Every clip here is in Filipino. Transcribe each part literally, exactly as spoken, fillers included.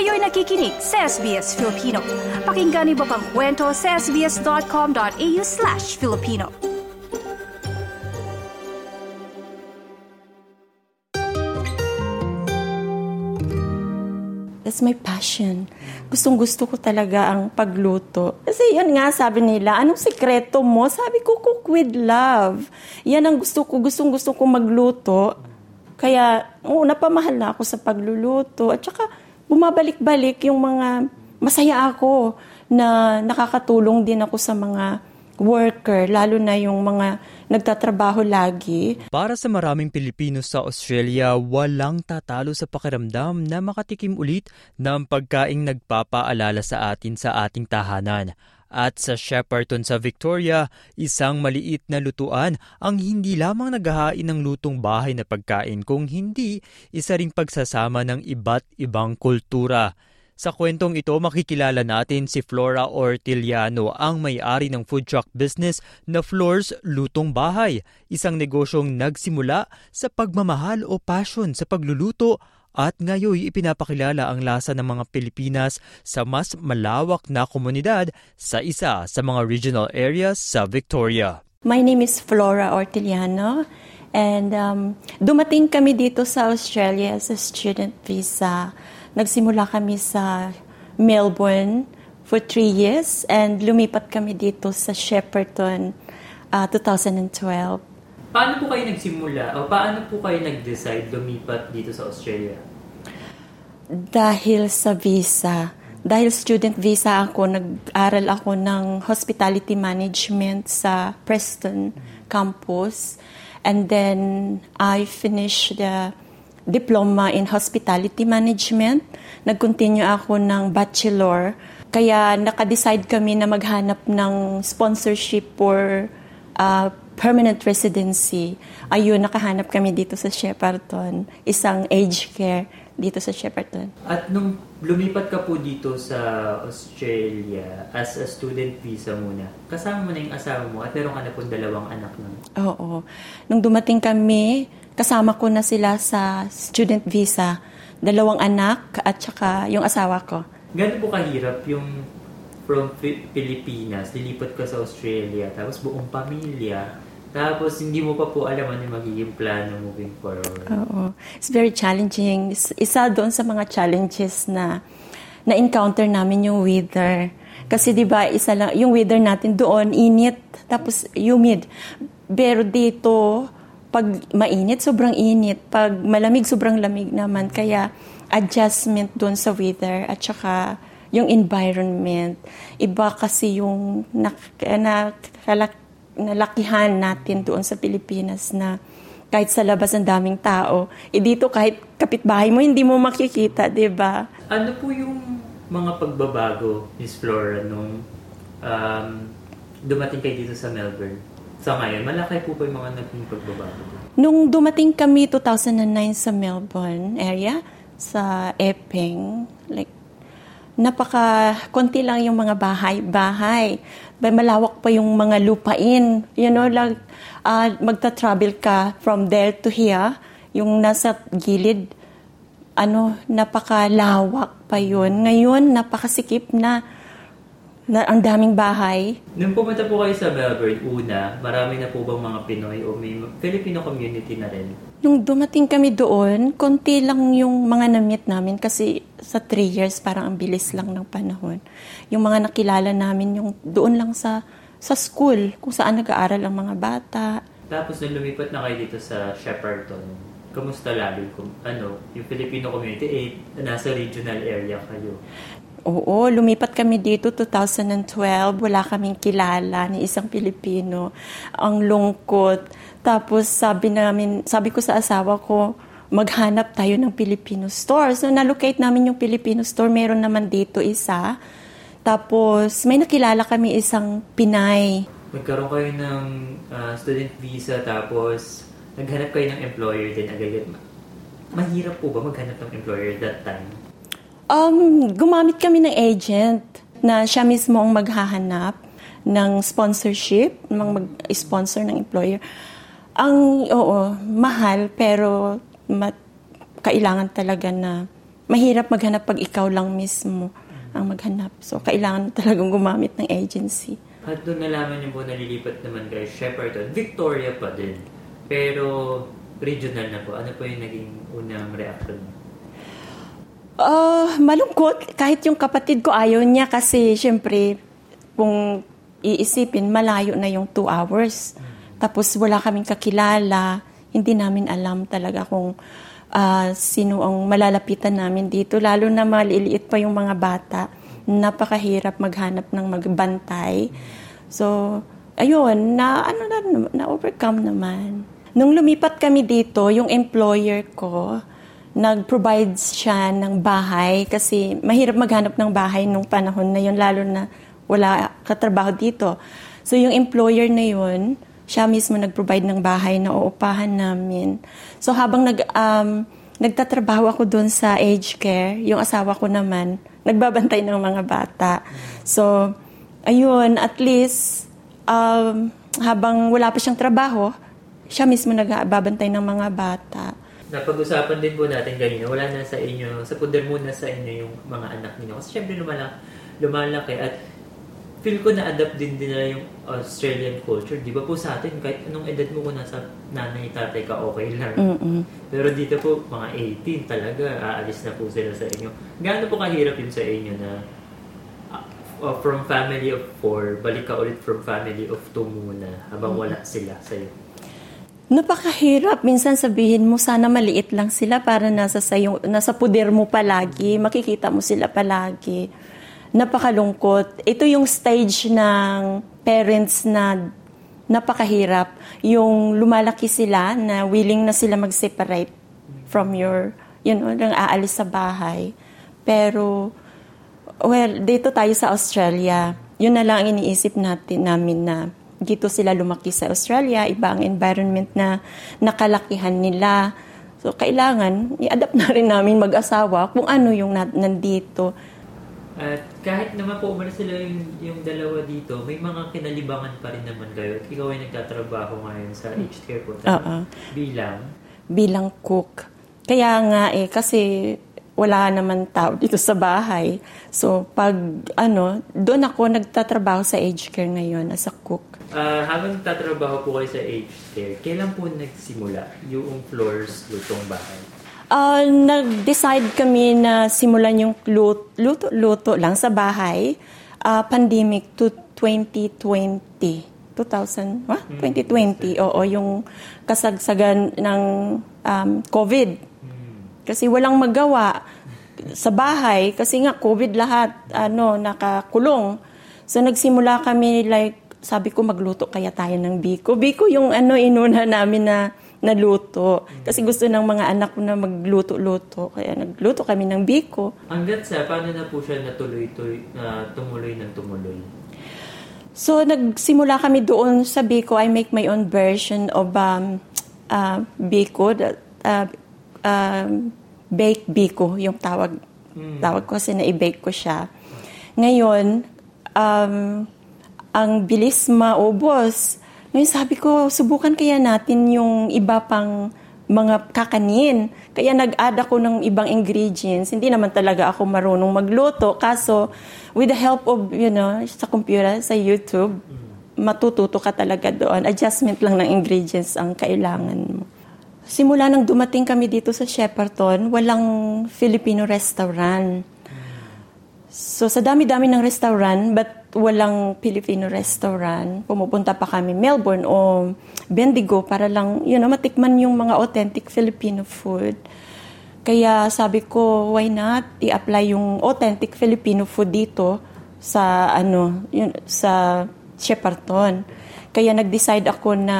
Kayo'y nakikinig sa S B S Filipino. Pakinggan niyo pa ang kwento sa sbs.com.au slash Filipino. That's my passion. Gustong-gusto ko talaga ang pagluto. Kasi yan nga, sabi nila, anong sekreto mo? Sabi ko, cook with love. Yan ang gusto ko. Gustong-gusto ko magluto. Kaya, oh, napamahal na ako sa pagluluto. At saka, bumabalik-balik yung mga, masaya ako na nakakatulong din ako sa mga worker, lalo na yung mga nagtatrabaho lagi. Para sa maraming Pilipino sa Australia, walang tatalo sa pakiramdam na makatikim ulit ng pagkaing nagpapaalala sa atin sa ating tahanan. At sa Shepparton sa Victoria, isang maliit na lutuan ang hindi lamang naghahain ng lutong bahay na pagkain, kung hindi isa ring pagsasama ng iba't ibang kultura. Sa kwentong ito, makikilala natin si Flora Orteliano, ang may-ari ng food truck business na Floor's Lutong Bahay, isang negosyong nagsimula sa pagmamahal o passion sa pagluluto at ngayon ipinapakilala ang lasa ng mga Pilipinas sa mas malawak na komunidad sa isa sa mga regional areas sa Victoria. My name is Flora Orteliano and um, dumating kami dito sa Australia sa student visa. Nagsimula kami sa Melbourne for three years and lumipat kami dito sa Shepparton uh, twenty twelve. Paano po kayo nagsimula o paano po kayo nag-decide lumipat dito sa Australia? Dahil sa visa. Dahil student visa ako, nag-aral ako ng hospitality management sa Preston campus. And then I finished the diploma in hospitality management. Nag-continue ako ng bachelor. Kaya naka-decide kami na maghanap ng sponsorship for uh, permanent residency. Ayun, nakahanap kami dito sa Shepparton. Isang aged care dito sa Shepparton. At nung lumipat ka po dito sa Australia as a student visa muna, kasama mo na yung asawa mo at meron ka na po dalawang anak nun? Oo. Nung dumating kami, kasama ko na sila sa student visa. Dalawang anak at saka yung asawa ko. Gano'n po kahirap yung from Pilipinas, lilipat ka sa Australia, tapos buong pamilya, tapos hindi mo pa po alam ano yung magiging plano moving forward. Oo. It's very challenging. Isa doon sa mga challenges na na-encounter namin yung weather. Kasi di ba isa lang, yung weather natin doon, init, tapos humid. Pero dito, pag mainit, sobrang init. Pag malamig, sobrang lamig naman. Kaya adjustment doon sa weather at saka yung environment. Iba kasi yung nak- nakalak- nalakihan natin doon sa Pilipinas na kahit sa labas ang daming tao. E dito kahit kapitbahay mo, hindi mo makikita, di ba? Ano po yung mga pagbabago, Miss Flora, nung um, dumating kayo dito sa Melbourne? Sa ngayon, malaki po ba yung mga naging pagbabago? Nung dumating kami two thousand nine sa Melbourne area, sa Epping, like, napaka, konti lang yung mga bahay-bahay. Malawak pa yung mga lupain. You know, like, uh, magta-travel ka from there to here, yung nasa gilid, ano, napakalawak pa yun. Ngayon, napakasikip na, na ang daming bahay. Nung pumunta po kayo sa Melbourne, una, marami na po bang mga Pinoy o may Filipino community na rin? Nung dumating kami doon, konti lang yung mga na-meet namin kasi sa three years parang ang bilis lang ng panahon. Yung mga nakilala namin yung doon lang sa sa school, kung saan nag-aaral ang mga bata. Tapos nung lumipat na kayo dito sa Shepparton, kamusta lalo kung ano, yung Filipino community, eh, nasa regional area kayo? Oo, lumipat kami dito two thousand twelve. Wala kaming kilala ni isang Pilipino. Ang lungkot. Tapos sabi namin, sabi ko sa asawa ko, maghanap tayo ng Filipino store. So nalocate namin yung Filipino store. Meron naman dito isa. Tapos may nakilala kami isang Pinay. Magkaroon kayo ng uh, student visa tapos naghanap kayo ng employer din agad. Mahirap po ba maghanap ng employer that time? Um, gumamit kami ng agent na siya mismo ang maghahanap ng sponsorship, mag-sponsor ng employer. Ang, oo, mahal pero mat, kailangan talaga na mahirap maghanap pag ikaw lang mismo ang maghanap. So, kailangan talagang gumamit ng agency. At doon nalaman niyo po nalilipat naman kayo, Shepparton, Victoria pa din. Pero regional na po. Ano po yung naging unang reaction niyo? Uh, malungkot. Kahit yung kapatid ko ayaw niya kasi syempre, kung iisipin, malayo na yung two hours. Hmm. Tapos wala kaming kakilala. Hindi namin alam talaga kung uh, sino ang malalapitan namin dito. Lalo na maliliit pa yung mga bata. Napakahirap maghanap ng magbantay. So, ayun, na, ano na, na-overcome naman. Nung lumipat kami dito, yung employer ko, nag-provide siya ng bahay kasi mahirap maghanap ng bahay nung panahon na yun, lalo na wala katrabaho dito. So, yung employer na yun, siya mismo nag-provide ng bahay na uupahan namin. So, habang nag, um, nagtatrabaho ako doon sa aged care, yung asawa ko naman, nagbabantay ng mga bata. So, ayun, at least, um, habang wala pa siyang trabaho, siya mismo nagbabantay ng mga bata. Napag-usapan din po natin kanina, wala na sa inyo, sa puder muna sa inyo yung mga anak niyo. Kasi syempre lumalaki, lumalaki at feel ko na-adapt din nila yung Australian culture. Di ba po sa atin, kahit anong edad mo kung nasa nanay, tatay ka, okay lang. Mm-mm. Pero dito po, mga eighteen talaga, aalis na po sila sa inyo. Gaano po kahirap yun sa inyo na uh, from family of four, balik ka ulit from family of two muna habang wala sila sa'yo? Napakahirap. Minsan sabihin mo, sana maliit lang sila para nasa, sayo, nasa puder mo palagi, makikita mo sila palagi. Napakalungkot. Ito yung stage ng parents na napakahirap. Yung lumalaki sila na willing na sila mag-separate from your, you know, nang aalis sa bahay. Pero, well, dito tayo sa Australia, yun na lang ang iniisip natin namin na dito sila lumaki sa Australia, iba ang environment na nakalakihan nila. So, kailangan, i-adapt na rin namin mag-asawa kung ano yung na- nandito. At kahit naman po umalis sila yung, yung dalawa dito, may mga kinalibangan pa rin naman kayo. At ikaw ay nagtatrabaho ngayon sa aged care po. Uh-uh. Bilang? Bilang cook. Kaya nga eh, kasi wala naman tao dito sa bahay. So, pag ano, doon ako nagtatrabaho sa aged care ngayon as a cook. Uh, habang nagtatrabaho po kayo sa aged care, kailan po nagsimula yung floors lutong bahay? Uh, nag-decide kami na simulan yung luto-luto lang sa bahay. Uh, pandemic to twenty twenty. two thousand, huh? Mm, twenty twenty, oo, yung kasagsagan ng um, COVID. Mm. Kasi walang magawa sa bahay kasi nga COVID lahat, ano, nakakulong. So nagsimula kami like, sabi ko magluto kaya tayo ng biko. Biko yung ano inuna namin na naluto. Kasi gusto ng mga anak ko na magluto-luto. Kaya nagluto kami ng biko. Hanggat sa, paano na po siya natuloy-tuloy, uh, tumuloy ng tumuloy? So, nagsimula kami doon sa biko. I make my own version of um, uh, biko. Uh, uh, baked biko, yung tawag. Mm. Tawag ko kasi na-i-bake ko siya. Ngayon, um, ang bilis maubos. Ngayon sabi ko, subukan kaya natin yung iba pang mga kakanin. Kaya nag-add ako ng ibang ingredients. Hindi naman talaga ako marunong magluto. Kaso, with the help of, you know, sa computer, sa YouTube, matututo ka talaga doon. Adjustment lang ng ingredients ang kailangan mo. Simula nang dumating kami dito sa Shepparton, walang Filipino restaurant. So, sa dami-dami ng restaurant, but walang Filipino restaurant. Pumupunta pa kami Melbourne o Bendigo para lang, you know, matikman yung mga authentic Filipino food. Kaya sabi ko, why not i-apply yung authentic Filipino food dito sa, ano, yun, sa Shepparton. Kaya nag-decide ako na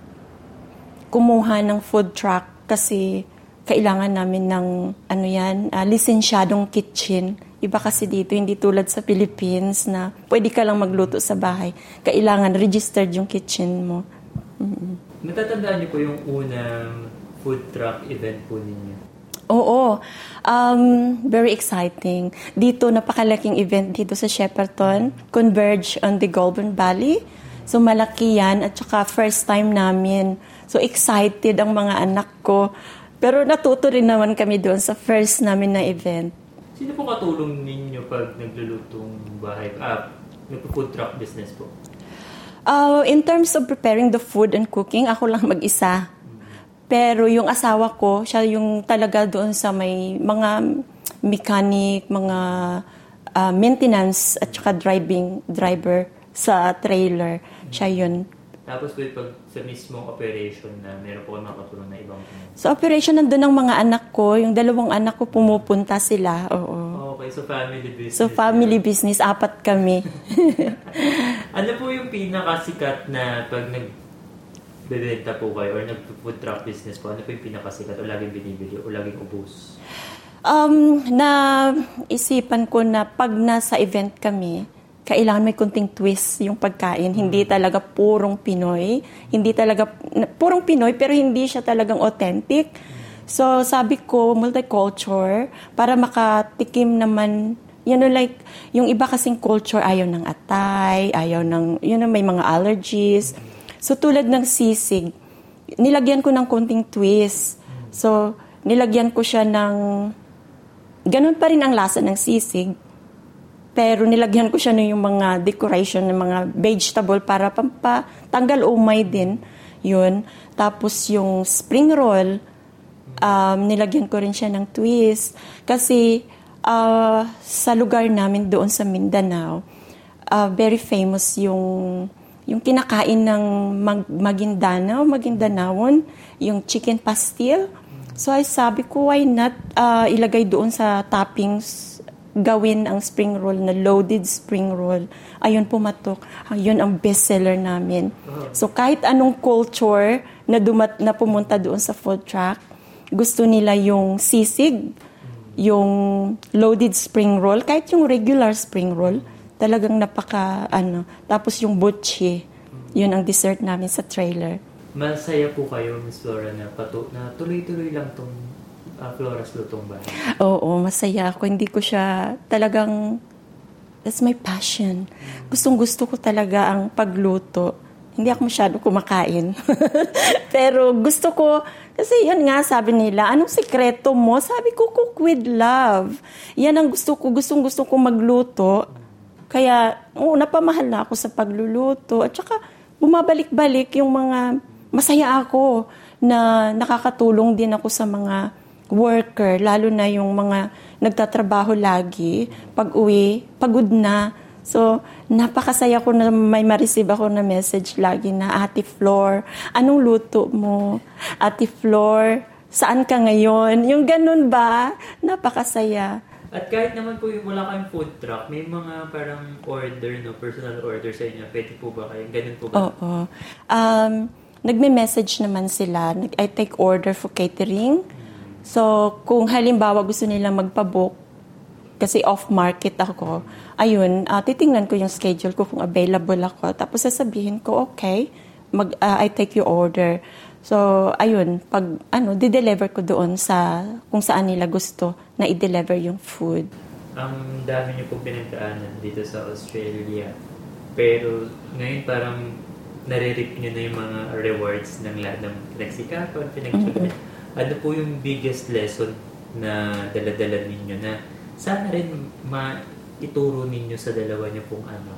kumuha ng food truck kasi kailangan namin ng, ano yan, uh, lisensyadong kitchen. Iba kasi dito, hindi tulad sa Philippines na pwede ka lang magluto sa bahay. Kailangan registered yung kitchen mo. Mm-hmm. Natatandaan niyo po yung unang food truck event po ninyo? Oo. Um, very exciting. Dito, napakalaking event dito sa Shepparton. Converge on the Goulburn Valley. So, malaki yan. At saka first time namin. So, excited ang mga anak ko. Pero natuto rin naman kami doon sa first namin na event. Sino po katulong ninyo pag naglulutong bahay? Ah, nagpo-food truck business po? Uh, in terms of preparing the food and cooking, ako lang mag-isa. Pero yung asawa ko, siya yung talaga doon sa may mga mechanic, mga uh, maintenance at saka driving driver sa trailer. Siya yun. Tapos pag sa mismong operation na meron po kayo makatulong na ibang... Sa operation, nandun ang mga anak ko. Yung dalawang anak ko, pumupunta sila. Oo. Okay, so family business. So family na. Business, apat kami. Ano po yung pinakasikat na pag nagbebenta po kayo or nag-food truck business po, ano po yung pinakasikat o laging binibili o laging ubos? Um, na isipan ko na pag nasa event kami, kailangan may kunting twist yung pagkain. Hindi talaga purong Pinoy. Hindi talaga, purong Pinoy, pero hindi siya talagang authentic. So, sabi ko, multiculture, para makatikim naman, you know, like, yung iba kasing culture, ayaw ng atay, ayaw ng, you know, may mga allergies. So, tulad ng sisig, nilagyan ko ng kunting twist. So, nilagyan ko siya ng, ganun pa rin ang lasa ng sisig, pero nilagyan ko siya ng yung mga decoration ng mga vegetable para pampatanggal umay din. Yun. Tapos yung spring roll, um, nilagyan ko rin siya ng twist. Kasi uh, sa lugar namin doon sa Mindanao, uh, very famous yung yung kinakain ng mag, Maguindanao, Maguindanaon, yung chicken pastil. So ay sabi ko, why not uh, ilagay doon sa toppings, gawin ang spring roll na loaded spring roll. Ayun pumatok. Ayun ang bestseller namin. So kahit anong culture na dumat na pumunta doon sa food truck, gusto nila yung sisig, yung loaded spring roll, kahit yung regular spring roll, talagang napaka ano. Tapos yung butchie, yun ang dessert namin sa trailer. Masaya po kayo, Miss Flora, na, patu- na tuloy-tuloy lang tong Uh, Flora's Lutong Bahay. Oo, masaya ako. Hindi ko siya talagang, that's my passion. Gustong-gusto ko talaga ang pagluto. Hindi ako masyado kumakain. Pero gusto ko, kasi yun nga, sabi nila, anong sikreto mo? Sabi ko, cook with love. Yan ang gusto ko. Gustong-gusto ko magluto. Kaya, oo, napamahal na ako sa pagluluto. At saka, bumabalik-balik yung mga, masaya ako na nakakatulong din ako sa mga worker, lalo na yung mga nagtatrabaho lagi, pag uwi, pagod na. So, napakasaya ko na may ma-receive ako na message lagi na, Ate Flor, anong luto mo? Ate Flor, saan ka ngayon? Yung ganun ba? Napakasaya. At kahit naman po yung wala kayong food truck, may mga parang order, no, personal order sa inyo. Pwede po ba kayo? Ganun po ba? Oo. Um, nagme-message naman sila. I take order for catering. So, kung halimbawa gusto nila magpabook, kasi off-market ako, ayun, uh, titingnan ko yung schedule ko kung available ako. Tapos sasabihin ko, okay, mag, uh, I take your order. So, ayun, pag, ano, di-deliver ko doon sa, kung saan nila gusto na i-deliver yung food. Ang dami niyo pong pinagdaanan dito sa Australia. Pero, ngayon parang nare-reap niyo na yung mga rewards ng lahat ng pinagsikapan, pinagtsugan. Mm-hmm. Ano po yung biggest lesson na dala-dala ninyo na sana rin maituro ninyo sa dalawa niyo pong ano?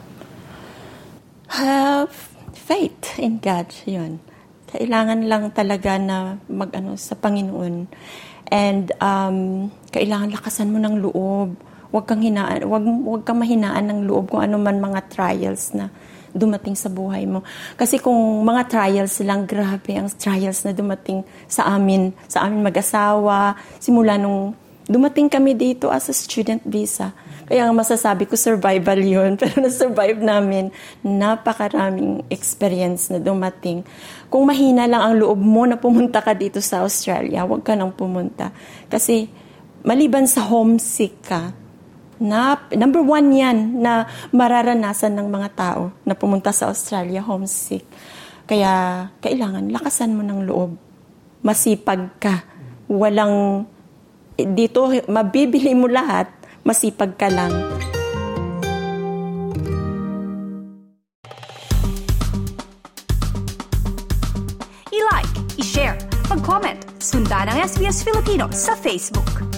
Have faith in God. Yun. Kailangan lang talaga na mag-ano sa Panginoon. And um, kailangan lakasan mo ng loob. Huwag kang hinaan, huwag, huwag kang mahinaan ng loob kung ano man mga trials na dumating sa buhay mo. Kasi kung mga trials lang, grabe ang trials na dumating sa amin, sa amin mag-asawa, simula nung dumating kami dito as a student visa. Kaya nga masasabi ko, survival yun. Pero na-survive namin, napakaraming experience na dumating. Kung mahina lang ang loob mo na pumunta ka dito sa Australia, huwag ka nang pumunta. Kasi maliban sa homesick ka, na, number one yan na mararanasan ng mga tao na pumunta sa Australia, homesick. Kaya kailangan lakasan mo ng loob. Masipag ka. Walang, dito mabibili mo lahat, masipag ka lang. I-like, i-share, mag mag-comment. Sundan ang S B S Filipino sa Facebook.